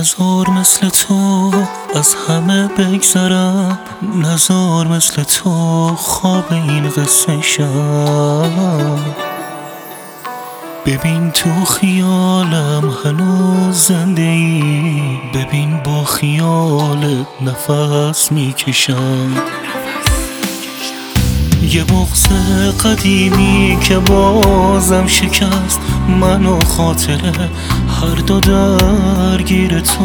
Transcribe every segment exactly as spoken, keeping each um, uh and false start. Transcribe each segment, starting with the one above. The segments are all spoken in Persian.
نزار مثل تو از همه بگذرم، نزار مثل تو خواب این قصه شم. ببین تو خیالم هنوز زنده ای، ببین با خیالت نفس میکشم. یه بغض قدیمی که بازم شکست منو، خاطره هر دو درگیر تو.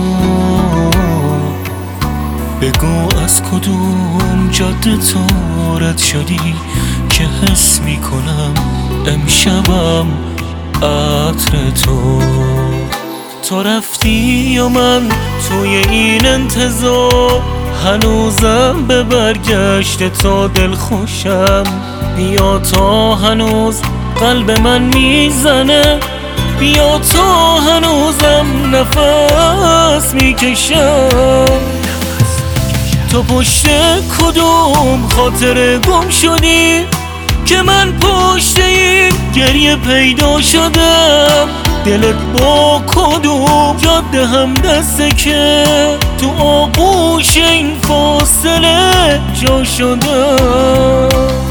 بگو از کدوم جاده تو رد شدی که حس میکنم امشبم عطر تو. تو رفتی و من توی این انتظار، هنوزم به برگشت تو دل خوشم. بیا تا هنوز قلب من میزنه، بیا تا هنوزم نفس میکشم. تو پشت کدوم خاطر گم شدی که من پشت این گریه پیدا شدم؟ دلت با کدوم جاده هم دسته که تو آغوش این فاصله جا شدم؟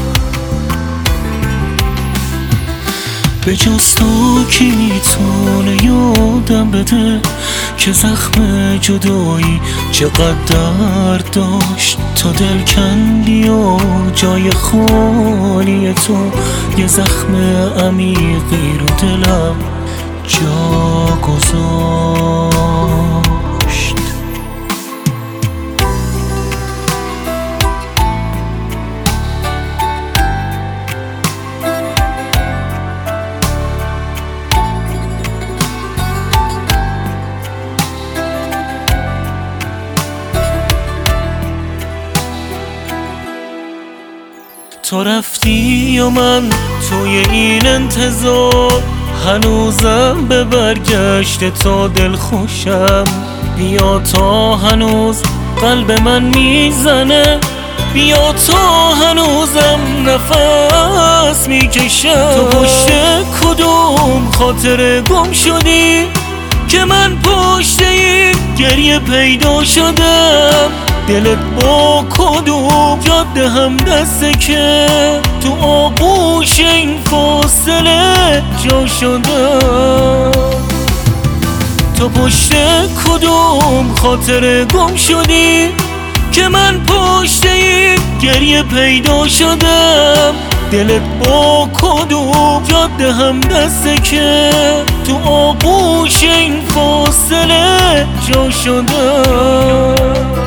به جز تو کی میتونه یادم بده که زخم جدایی چقدر درد داشت؟ تو دل کندی و جای خالی تو یه زخم عمیقی رو دلم جا گذاشت. تو رفتی و من توی این انتظار، هنوزم به برگشت تو دل خوشم. بیا تا هنوز قلب من میزنه، بیا تا هنوزم نفس میکشم. تو پشت کدوم خاطر گم شدی که من پشت این گریه پیدا شدم؟ دلت با کدوم جاده هم دسته که تو آغوش این فاصله جا شدم؟ تو پشت کدوم خاطر گم شدی که من پشت این گریه پیدا شدم؟ دلت با کدوم جاده هم دسته که تو آغوش این فاصله جا شدم؟